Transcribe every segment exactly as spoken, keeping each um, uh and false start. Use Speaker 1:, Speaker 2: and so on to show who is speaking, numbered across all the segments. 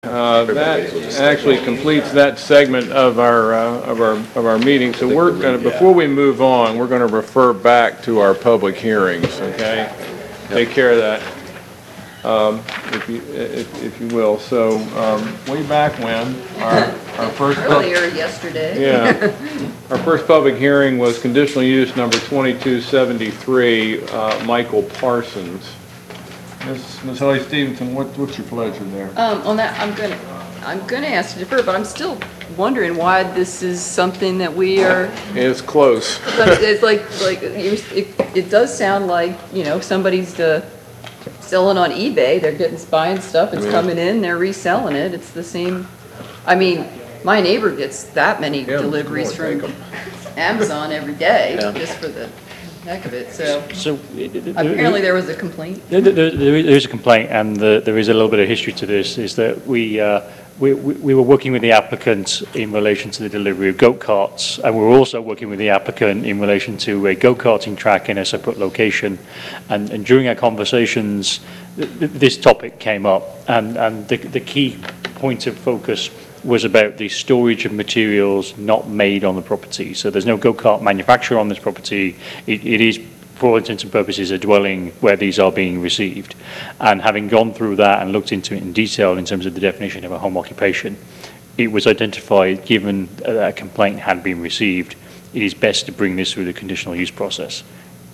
Speaker 1: Uh, that actually completes that segment of our uh, of our of our meeting. So we're going to, before we move on, we're going to refer back to our public hearings. Okay, take care of that, um, if you if, if you will. So um, way back when our our first
Speaker 2: earlier yesterday.
Speaker 1: Yeah, our first public hearing was conditional use number twenty-two seventy-three, uh, Michael Parsons. Miz Miz Helly Stevenson, what, what's your pleasure there?
Speaker 2: Um, on that, I'm gonna, I'm gonna ask to defer, but I'm still wondering why this is something that we are.
Speaker 1: It's close.
Speaker 2: It's like, like it, it does sound like, you know, somebody's uh, selling on eBay. They're getting buying stuff. It's
Speaker 1: Yeah.
Speaker 2: coming in. They're reselling it. It's the same. I mean, my neighbor gets that many
Speaker 1: Yeah,
Speaker 2: deliveries
Speaker 1: come on,
Speaker 2: from
Speaker 1: take 'em.
Speaker 2: Amazon every day,
Speaker 3: Yeah.
Speaker 2: just for the heck of it. So
Speaker 3: So
Speaker 2: apparently there was a complaint.
Speaker 3: There, there, there is a complaint, and the, there is a little bit of history to this. Is that we, uh, we we we were working with the applicant in relation to the delivery of goat carts, and we were also working with the applicant in relation to a go karting track in a separate location. And, and during our conversations, th th this topic came up, and and the the key point of focus was about the storage of materials not made on the property. So there's no go-kart manufacturer on this property. It, it is, for all intents and purposes, a dwelling where these are being received. And having gone through that and looked into it in detail in terms of the definition of a home occupation, it was identified, given that a complaint had been received, it is best to bring this through the conditional use process.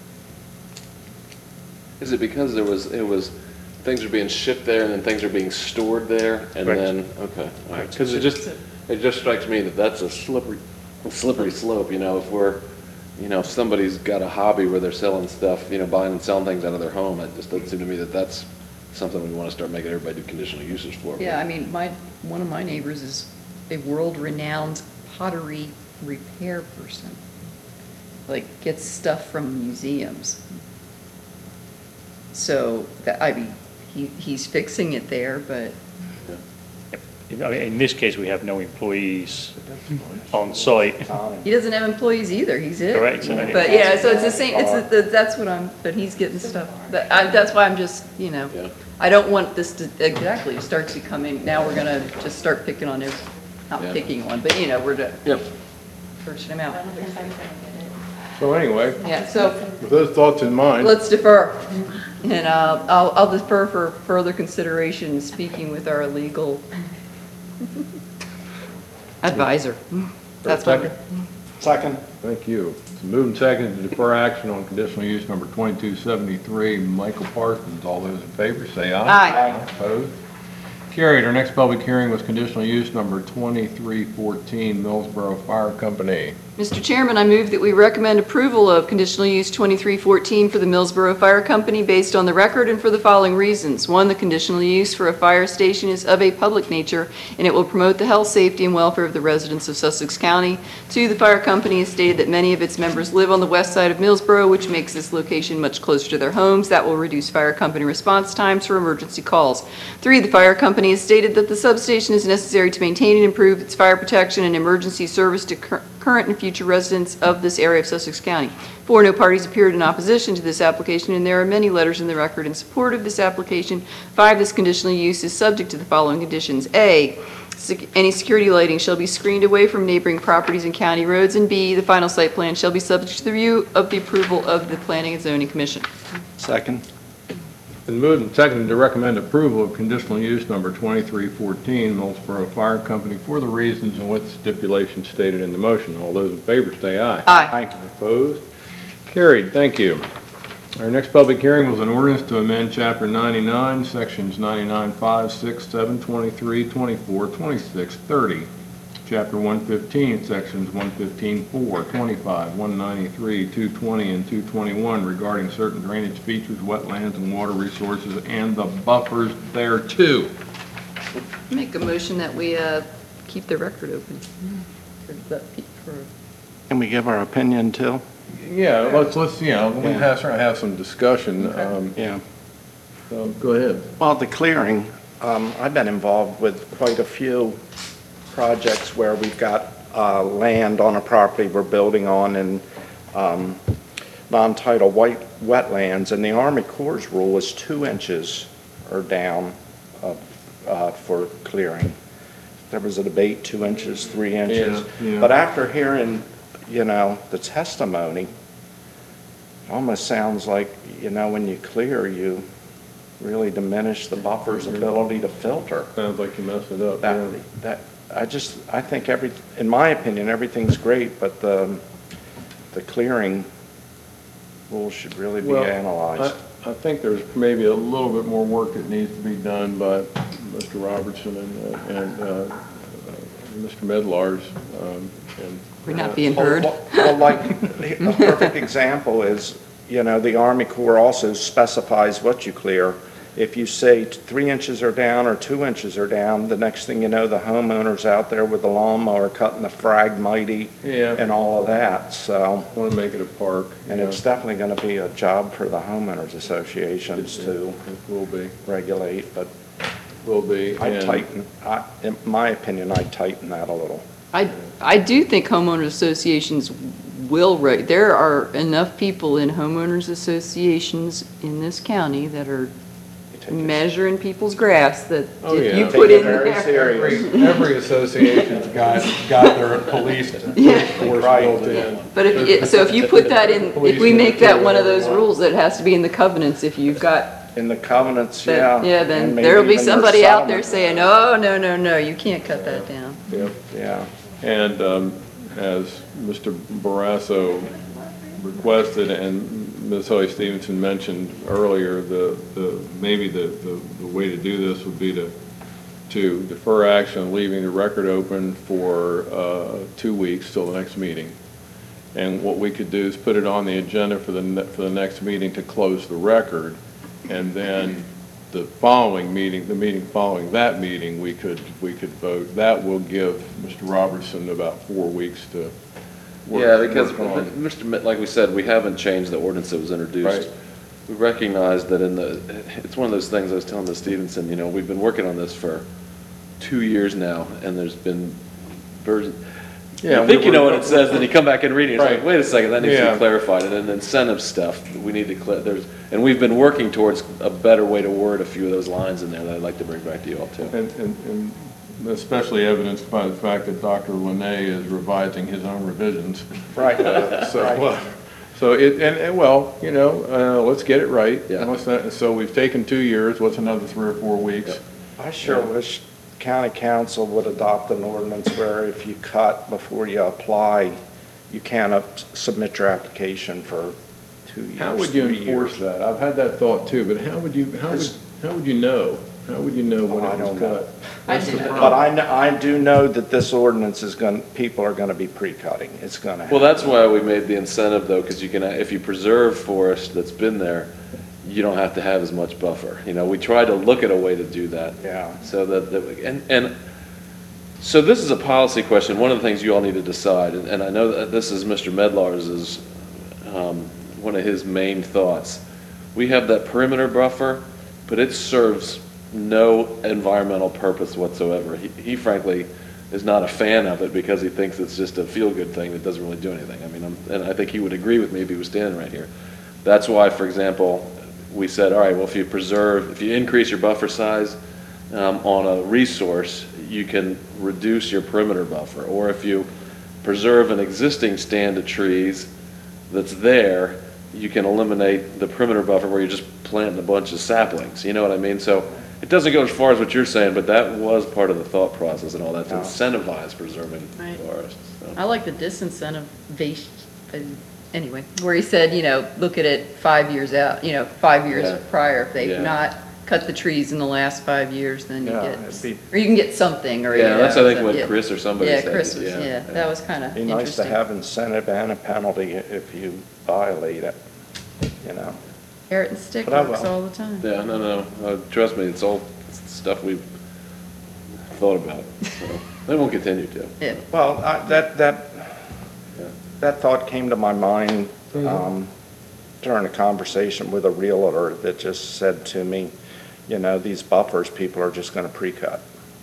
Speaker 4: Is it because there was, it was, things are being shipped there and then things are being stored there and
Speaker 3: Correct.
Speaker 4: then, okay. Because it just, it just strikes me that that's a slippery, slippery slope, you know, if we're, you know, if somebody's got a hobby where they're selling stuff, you know, buying and selling things out of their home, it just doesn't seem to me that that's something we want to start making everybody do conditional uses for.
Speaker 2: Yeah, I mean, my, one of my neighbors is a world-renowned pottery repair person. Like, gets stuff from museums. So, that, I mean, he, he's fixing it there, but,
Speaker 3: I mean, in this case, we have no employees on site.
Speaker 2: he doesn't have employees either, he's it.
Speaker 3: Correct.
Speaker 2: But, yeah, so it's the same, it's, the that's what I'm, but he's getting stuff, but I, that's why I'm just, you know,
Speaker 4: Yeah.
Speaker 2: I don't want this to, exactly, to start becoming, now we're gonna just start picking on every, not
Speaker 4: Yeah.
Speaker 2: picking one, but, you know, we're to,
Speaker 4: Yep.
Speaker 2: searching him out.
Speaker 1: So anyway,
Speaker 2: Yeah, so,
Speaker 1: with those thoughts in mind,
Speaker 2: let's defer, and uh, I'll, I'll defer for further consideration, speaking with our legal advisor. That's what.
Speaker 1: Second?
Speaker 5: Second.
Speaker 1: Thank you. It's moved and seconded to defer action on conditional use number twenty-two seventy-three, Michael Parsons. All those in favor, say aye.
Speaker 2: Aye.
Speaker 1: Opposed? Carried. Our next public hearing was conditional use number twenty-three fourteen, Millsboro Fire Company.
Speaker 2: Mister Chairman, I move that we recommend approval of conditional use twenty-three fourteen for the Millsboro Fire Company based on the record and for the following reasons. One, the conditional use for a fire station is of a public nature, and it will promote the health, safety, and welfare of the residents of Sussex County. Two, the fire company has stated that many of its members live on the west side of Millsboro, which makes this location much closer to their homes. That will reduce fire company response times for emergency calls. Three, the fire company has stated that the substation is necessary to maintain and improve its fire protection and emergency service to cur current and future residents of this area of Sussex County. Four, no parties appeared in opposition to this application, and there are many letters in the record in support of this application. Five, this conditional use is subject to the following conditions. A, sec any security lighting shall be screened away from neighboring properties and county roads, and B, the final site plan shall be subject to the review of the approval of the Planning and Zoning Commission.
Speaker 5: Second.
Speaker 1: Been moved and seconded to recommend approval of conditional use number twenty-three fourteen, Millsboro Fire Company, for the reasons and with stipulations stated in the motion. All those in favor say aye.
Speaker 2: Aye.
Speaker 1: Opposed? Carried. Thank you. Our next public hearing was an ordinance to amend Chapter ninety-nine, Sections ninety-nine, five, six, seven, twenty-three, twenty-four, twenty-six, thirty. Chapter one fifteen, Sections one fifteen, four, twenty-five, one ninety-three, two twenty, and two twenty-one regarding certain drainage features, wetlands, and water resources, and the buffers thereto.
Speaker 2: Make a motion that we uh, keep the record open. For the- for-
Speaker 5: Can we give our opinion too?
Speaker 1: Yeah, let's, let's, you know, we
Speaker 5: Yeah.
Speaker 1: have, sort of have some discussion. Um,
Speaker 5: Yeah.
Speaker 1: so go ahead.
Speaker 5: Well, the clearing, um, I've been involved with quite a few projects where we've got uh, land on a property we're building on in um, non-tidal white wetlands, and the Army Corps' rule is two inches or down of uh, for clearing. There was a debate, two inches, three inches.
Speaker 1: Yeah, yeah.
Speaker 5: But after hearing, you know, the testimony, it almost sounds like, you know, when you clear, you really diminish the buffer's ability to filter.
Speaker 1: Sounds like you messed it up.
Speaker 5: That,
Speaker 1: yeah.
Speaker 5: that, I just, I think every, in my opinion, everything's great, but the, the clearing rules should really be
Speaker 1: Well,
Speaker 5: analyzed.
Speaker 1: I, I think there's maybe a little bit more work that needs to be done by Mister Robertson and, uh, and, uh, uh, Mister Medlars, um, and.
Speaker 2: We're not being heard.
Speaker 5: Well, well, like, a perfect example is, you know, the Army Corps also specifies what you clear. If you say three inches are down or two inches are down, the next thing you know, the homeowner's out there with the lawnmower cutting the Fragmite
Speaker 1: Yeah.
Speaker 5: and all of that, so.
Speaker 1: Want to make it a park.
Speaker 5: And
Speaker 1: yeah.
Speaker 5: it's definitely going to be a job for the homeowners associations to
Speaker 1: It will be,
Speaker 5: regulate, but
Speaker 1: will be.
Speaker 5: I
Speaker 1: and-
Speaker 5: tighten, I, in my opinion, I tighten that a little.
Speaker 2: I, I do think homeowners associations will, reg- there are enough people in homeowners associations in this county that are
Speaker 5: You take it-
Speaker 2: measuring people's grass that
Speaker 1: Oh,
Speaker 2: if
Speaker 1: yeah.
Speaker 2: you
Speaker 1: Take
Speaker 2: put
Speaker 5: it
Speaker 2: in
Speaker 5: very
Speaker 2: there.
Speaker 5: serious.
Speaker 1: Every, every association's got, got their police
Speaker 2: Yeah.
Speaker 1: force
Speaker 5: Right.
Speaker 1: built in.
Speaker 2: But if, it- so if you put that in, if we make that one of those
Speaker 1: Police.
Speaker 2: rules, that it has to be in the covenants, if you've got,
Speaker 5: In the covenants, yeah.
Speaker 2: that- yeah,
Speaker 5: and
Speaker 2: then
Speaker 5: maybe
Speaker 2: there'll be
Speaker 5: even their
Speaker 2: somebody out there
Speaker 5: settlement.
Speaker 2: saying, oh, no, no, no, you can't cut that down.
Speaker 1: Yep.
Speaker 5: Yeah.
Speaker 1: And um, as Mister Barrasso requested and Miz Hoy Stevenson mentioned earlier, the, the, maybe the, the, the way to do this would be to, to defer action, leaving the record open for uh, two weeks till the next meeting. And what we could do is put it on the agenda for the, ne- for the next meeting to close the record. And then the following meeting, the meeting following that meeting, we could, we could vote. That will give Mister Robertson about four weeks to work.
Speaker 4: Yeah, because,
Speaker 1: work on.
Speaker 4: Mister Mitt, like we said, we haven't changed the ordinance that was introduced.
Speaker 1: Right.
Speaker 4: We recognize that in the, it's one of those things I was telling the Stevenson, you know, we've been working on this for two years now, and there's been version.
Speaker 1: Yeah,
Speaker 4: You think
Speaker 1: we
Speaker 4: you know
Speaker 1: were-
Speaker 4: what it says, then you come back and read it, it's
Speaker 1: Right.
Speaker 4: like, wait a second, that needs to
Speaker 1: Yeah.
Speaker 4: be clarified. And then incentive stuff, we need to, clear. there's, and we've been working towards a better way to word a few of those lines in there that I'd like to bring back to you all too.
Speaker 1: And, and, and especially evidenced by the fact that Doctor Linné is revising his own revisions.
Speaker 5: Right.
Speaker 1: So,
Speaker 5: Right.
Speaker 1: uh, so it, and, and well, you know, uh, let's get it right.
Speaker 4: Yeah.
Speaker 1: And let's not- So we've taken two years, what's another three or four weeks?
Speaker 5: I sure wish county council would adopt an ordinance where if you cut before you apply, you can't up- submit your application for two years.
Speaker 1: How would you
Speaker 5: three
Speaker 1: enforce
Speaker 5: years.
Speaker 1: that? I've had that thought too, but how would you, how would, how would you know? How would you know when
Speaker 5: Oh, I
Speaker 1: it was
Speaker 5: don't know.
Speaker 1: cut?
Speaker 2: I
Speaker 1: That's
Speaker 2: do
Speaker 1: the
Speaker 2: know.
Speaker 1: problem.
Speaker 5: But I, kn- I do know that this ordinance is going, people are going to be pre-cutting. It's going to.
Speaker 4: Well, that's why we made the incentive though, because you can, if you preserve forest that's been there, you don't have to have as much buffer. You know, we tried to look at a way to do that.
Speaker 5: Yeah.
Speaker 4: So that, that we- and, and, so this is a policy question. One of the things you all need to decide, and, and I know that this is Mister Medlars's, um, one of his main thoughts. We have that perimeter buffer, but it serves no environmental purpose whatsoever. He, he frankly is not a fan of it because he thinks it's just a feel-good thing that doesn't really do anything. I mean, I'm, and I think he would agree with me if he was standing right here. That's why, for example, we said, all right, well, if you preserve, if you increase your buffer size um, on a resource, you can reduce your perimeter buffer. Or if you preserve an existing stand of trees that's there, you can eliminate the perimeter buffer where you're just planting a bunch of saplings. You know what I mean? So it doesn't go as far as what you're saying, but that was part of the thought process and all that to
Speaker 5: Yeah.
Speaker 4: incentivize preserving
Speaker 2: Right.
Speaker 4: forests. So.
Speaker 2: I like the disincentivation, anyway, where he said, you know, look at it five years out, you know, five years
Speaker 4: Yeah.
Speaker 2: prior. If they've
Speaker 4: Yeah.
Speaker 2: not cut the trees in the last five years, then you
Speaker 5: Yeah,
Speaker 2: get,
Speaker 5: it'd be-
Speaker 2: or you can get something, or, you
Speaker 4: Yeah,
Speaker 2: know.
Speaker 4: that's I think
Speaker 2: so-
Speaker 4: what
Speaker 2: yeah.
Speaker 4: Chris or somebody
Speaker 2: Yeah,
Speaker 4: said.
Speaker 2: Chris was, yeah, that was kind of
Speaker 5: Be nice to
Speaker 2: interesting.
Speaker 5: have incentive and a penalty if you violate it, you know.
Speaker 2: Carrot and stick
Speaker 5: But I
Speaker 2: works
Speaker 5: will.
Speaker 2: all the time.
Speaker 4: Yeah, no, no, uh, trust me, it's all stuff we've thought about. So they won't continue to.
Speaker 2: Yeah.
Speaker 5: Well, I- that, that,
Speaker 4: Yeah.
Speaker 5: that thought came to my mind
Speaker 1: Mm-hmm.
Speaker 5: um, during a conversation with a realtor that just said to me, you know, these buffers, people are just going to pre-cut.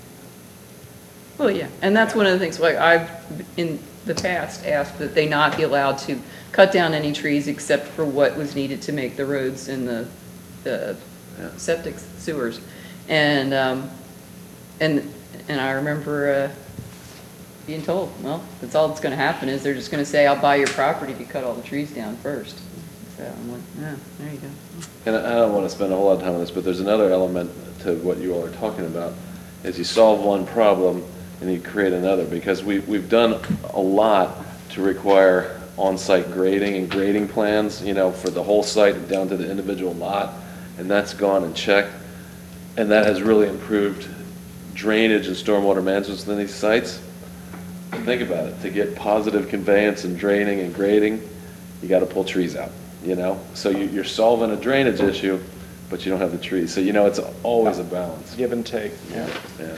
Speaker 2: Well, yeah, and that's one of the things, like, I've, in the past, asked that they not be allowed to cut down any trees except for what was needed to make the roads and the, the
Speaker 4: Yeah.
Speaker 2: septic sewers. And, um, And, and I remember uh, being told, well, that's all that's going to happen is they're just going to say, I'll buy your property if you cut all the trees down first. So I'm like, yeah, there you go.
Speaker 4: And I I don't want to spend a whole lot of time on this, but there's another element to what you all are talking about, is you solve one problem and you create another, because we, we've done a lot to require on-site grading and grading plans, you know, for the whole site down to the individual lot, and that's gone and checked, and that has really improved drainage and stormwater management within these sites. Think about it, to get positive conveyance and draining and grading, you got to pull trees out, you know? So you, you're solving a drainage issue, but you don't have the trees. So, you know, it's always a balance.
Speaker 5: Give and take.
Speaker 4: Yeah. Yeah.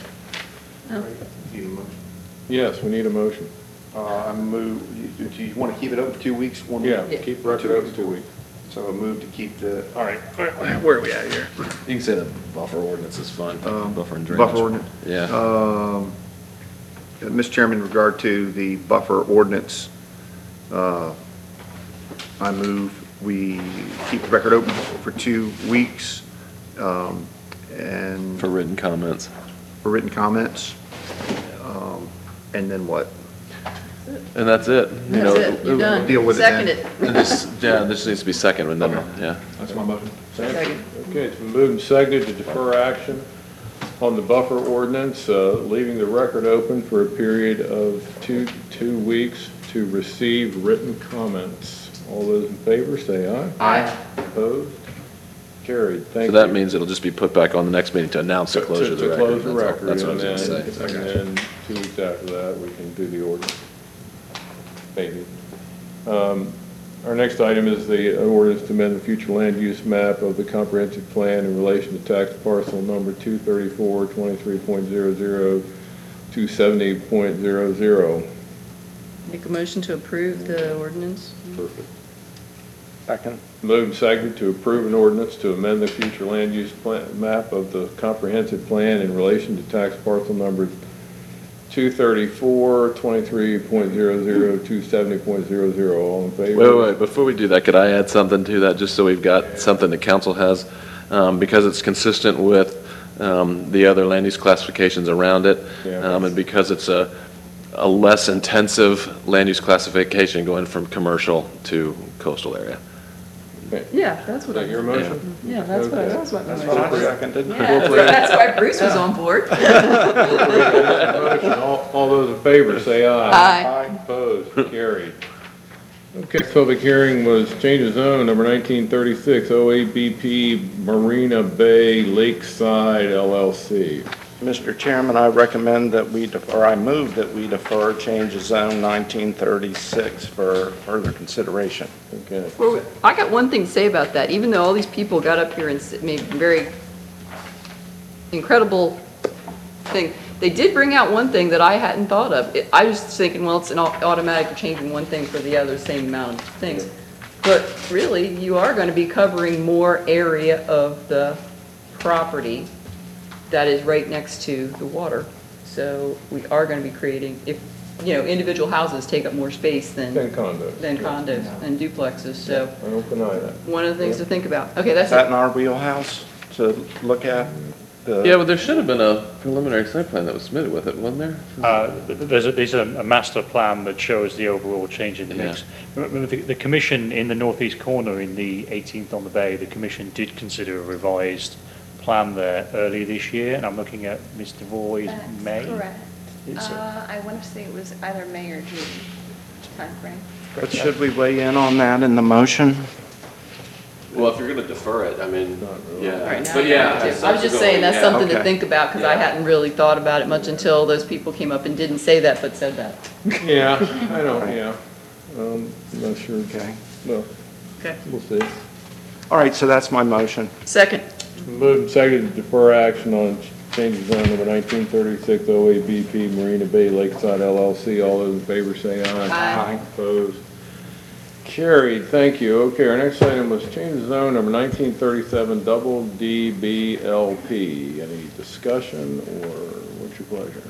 Speaker 1: Yes, we need a motion.
Speaker 6: Uh, I move, you- do you want to keep it open two weeks? one
Speaker 1: Yeah,
Speaker 6: week?
Speaker 1: keep record open two weeks.
Speaker 6: So I move to keep the,
Speaker 1: All right, where where are we at here?
Speaker 4: You can say the buffer ordinance is fine,
Speaker 6: um,
Speaker 4: buffer and drainage.
Speaker 6: buffer ordinance.
Speaker 4: Yeah.
Speaker 6: Um, uh, Mister Chairman, in regard to the buffer ordinance, uh, I move we keep the record open for two weeks um, and
Speaker 4: For written comments.
Speaker 6: for written comments. Um, And then what?
Speaker 4: And that's it. You know,
Speaker 2: That's it, you're done.
Speaker 6: deal with it
Speaker 2: Second
Speaker 6: then.
Speaker 2: it.
Speaker 4: and this- Yeah, this needs to be second, and then, yeah.
Speaker 6: That's my motion.
Speaker 2: Second.
Speaker 1: Okay, it's been moved and seconded to defer action on the buffer ordinance, uh, leaving the record open for a period of two, two weeks to receive written comments. All those in favor, say aye.
Speaker 2: Aye.
Speaker 1: Opposed? Carried. Thank
Speaker 4: So
Speaker 1: you.
Speaker 4: that means it'll just be put back on the next meeting to announce the
Speaker 1: To-
Speaker 4: closure of the
Speaker 1: To
Speaker 4: record.
Speaker 1: close the
Speaker 4: That's all-
Speaker 1: record,
Speaker 4: That's what I
Speaker 1: and
Speaker 4: was
Speaker 1: then,
Speaker 4: gonna say.
Speaker 1: and then two weeks after that, we can do the ordinance. Maybe. Um, Our next item is the ordinance to amend the future land use map of the comprehensive plan in relation to tax parcel number two thirty-four, twenty-three point zero zero, two seventy point zero zero.
Speaker 2: Make a motion to approve the ordinance?
Speaker 1: Perfect.
Speaker 5: Second.
Speaker 1: Moved and seconded to approve an ordinance to amend the future land use plan, map of the comprehensive plan in relation to tax parcel numbers two thirty-four, twenty-three point zero zero, two seventy point zero zero. All in favor?
Speaker 4: Wait, wait, wait, before we do that, could I add something to that, just so we've got something the council has? Um, because it's consistent with, um, the other land use classifications around it.
Speaker 1: Yeah.
Speaker 4: Um, and because it's a, a less intensive land use classification going from commercial to coastal area.
Speaker 2: Yeah, that's
Speaker 1: Is
Speaker 2: what I.
Speaker 1: that your motion?
Speaker 2: Yeah, that's what I, that's what I.
Speaker 5: That's what I seconded.
Speaker 2: Yeah, that's why Bruce was on board.
Speaker 1: Motion. All all those in favor, say aye.
Speaker 2: Aye.
Speaker 1: Opposed, carried. Okay, next public hearing was change of zone, number nineteen thirty-six, O A B P Marina Bay Lakeside L L C.
Speaker 5: Mister Chairman, I recommend that we, def- or I move that we defer change of zone nineteen thirty-six for further consideration.
Speaker 1: Okay.
Speaker 2: Well, I got one thing to say about that. Even though all these people got up here and s- made very incredible thing, they did bring out one thing that I hadn't thought of. It- I was thinking, well, it's an au- automatic changing one thing for the other, same amount of things. But really, you are going to be covering more area of the property that is right next to the water. So we are going to be creating, if, you know, individual houses take up more space than,
Speaker 1: Ten condos.
Speaker 2: than condos and duplexes. So
Speaker 1: I don't deny that.
Speaker 2: one of the things to think about. Okay,
Speaker 5: Is
Speaker 2: that's
Speaker 5: that
Speaker 2: it.
Speaker 5: in our wheelhouse to look at? The-
Speaker 4: Yeah, but there should have been a preliminary site plan that was submitted with it, wasn't there?
Speaker 3: Uh, th- There's a, there's a a master plan that shows the overall change in the mix. Remember, the, the commission in the northeast corner in the eighteenth on the bay, the commission did consider a revised plan there earlier this year, and I'm looking at Mister Voy's
Speaker 7: That's
Speaker 3: May.
Speaker 7: correct.
Speaker 3: It's, uh,
Speaker 7: Uh, I want to say it was either May or June timeframe.
Speaker 5: But should we weigh in on that in the motion?
Speaker 4: Well, if you're gonna defer it, I mean, yeah.
Speaker 2: Right now,
Speaker 4: But yeah.
Speaker 2: I was just saying, that's something to
Speaker 5: Okay.
Speaker 2: think about, because I
Speaker 4: Yeah.
Speaker 2: hadn't really thought about it much until those people came up and didn't say that, but said that.
Speaker 1: Yeah, I don't, yeah. Um, I'm not sure.
Speaker 5: Okay.
Speaker 1: Well,
Speaker 2: Okay.
Speaker 1: we'll see.
Speaker 5: All right, so that's my motion.
Speaker 2: Second.
Speaker 1: Moved and seconded to defer action on change of zone number nineteen thirty-six, O A B P Marina Bay Lakeside L L C. All those in favor say aye.
Speaker 2: Aye.
Speaker 1: Opposed? Carried, thank you. Okay, our next item was change of zone number nineteen thirty-seven, double D B L P. Any discussion, or what's your pleasure?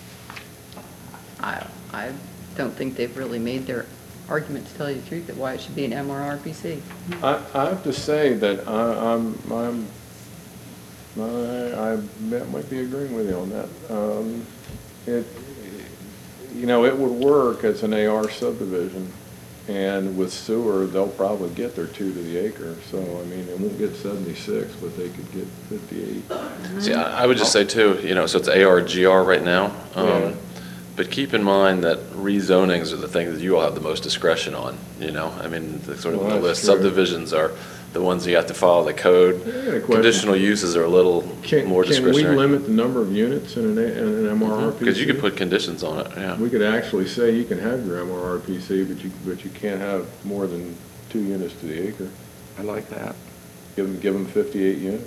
Speaker 2: I, I don't think they've really made their argument, to tell you the truth, that why it should be an M R R P C.
Speaker 1: I, I have to say that I, I'm, I'm I, I might be agreeing with you on that. Um, It, you know, it would work as an A R subdivision, and with sewer, they'll probably get their two to the acre. So, I mean, they won't get seventy-six, but they could get fifty-eight.
Speaker 4: See, I I would just say too, you know, so it's A R G R right now. um,
Speaker 1: Yeah.
Speaker 4: But keep in mind that rezonings are the things that you all have the most discretion on, you know? I mean, the sort of
Speaker 1: Well,
Speaker 4: the
Speaker 1: that's
Speaker 4: list
Speaker 1: true.
Speaker 4: subdivisions are the ones you have to follow the code.
Speaker 1: I got a question.
Speaker 4: Conditional uses are a little
Speaker 1: Can,
Speaker 4: more
Speaker 1: can we
Speaker 4: discretionary.
Speaker 1: limit the number of units in an, A- in an M R R P C?
Speaker 4: Because you could put conditions on it, yeah.
Speaker 1: We could actually say you can have your M R R P C, but you, but you can't have more than two units to the acre.
Speaker 5: I like that.
Speaker 1: Give them, give them fifty-eight units.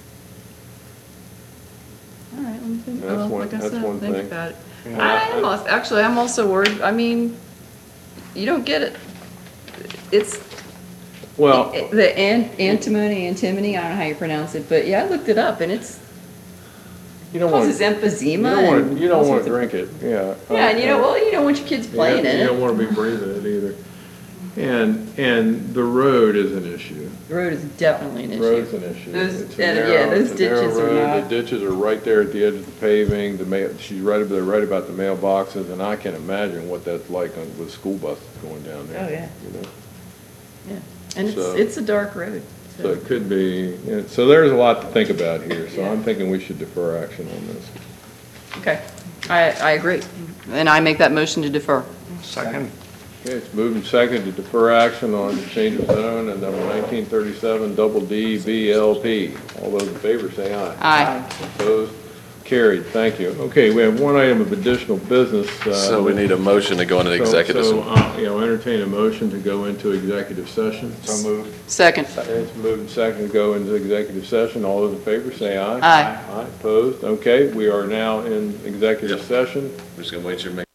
Speaker 2: All right, let me think,
Speaker 1: That's
Speaker 2: well,
Speaker 1: one-
Speaker 2: like I
Speaker 1: that's
Speaker 2: said,
Speaker 1: one
Speaker 2: think
Speaker 1: thing.
Speaker 2: about it.
Speaker 1: Yeah.
Speaker 2: I am, als- actually, I'm also worried, I mean, you don't get it. It's,
Speaker 1: Well,
Speaker 2: the an- antimony, antimony, I don't know how you pronounce it, but yeah, I looked it up, and it's,
Speaker 1: you don't want,
Speaker 2: causes
Speaker 1: you
Speaker 2: emphysema.
Speaker 1: don't want,
Speaker 2: and
Speaker 1: you
Speaker 2: all
Speaker 1: don't want
Speaker 2: sorts
Speaker 1: to
Speaker 2: of-
Speaker 1: drink it, yeah.
Speaker 2: Yeah, and you know, well, you don't want your kids playing
Speaker 1: You
Speaker 2: in
Speaker 1: don't
Speaker 2: it.
Speaker 1: want to be breathing it either. And, and the road is an issue.
Speaker 2: The road is definitely an issue.
Speaker 1: Road's an issue.
Speaker 2: Those-
Speaker 1: It's a
Speaker 2: yeah,
Speaker 1: narrow-
Speaker 2: yeah, those
Speaker 1: it's a narrow
Speaker 2: ditches are
Speaker 1: road.
Speaker 2: not-
Speaker 1: The ditches are right there at the edge of the paving, the mail, she's right, they're right about the mailboxes, and I can imagine what that's like on, with school buses going down there.
Speaker 2: Oh, yeah.
Speaker 1: You know,
Speaker 2: Yeah, and it's,
Speaker 1: So-
Speaker 2: it's a dark road.
Speaker 1: so it could be, you know, so there's a lot to think about here, so
Speaker 2: Yeah.
Speaker 1: I'm thinking we should defer action on this.
Speaker 2: Okay, I, I agree. And I make that motion to defer.
Speaker 5: Second.
Speaker 1: Okay, it's moved and seconded to defer action on change of zone and number nineteen thirty-seven, double D, B L P. All those in favor say aye.
Speaker 2: Aye.
Speaker 1: Opposed? Carried, thank you. Okay, we have one item of additional business. uh,
Speaker 4: So we need a motion to go into
Speaker 1: so-
Speaker 4: executive.
Speaker 1: So, uh, you know, entertain a motion to go into executive session.
Speaker 5: So moved.
Speaker 2: Second.
Speaker 1: Okay, it's moved and seconded to go into executive session. All those in favor say aye.
Speaker 2: Aye.
Speaker 1: Aye, opposed? Okay, we are now in executive session.
Speaker 4: We're just gonna wait your.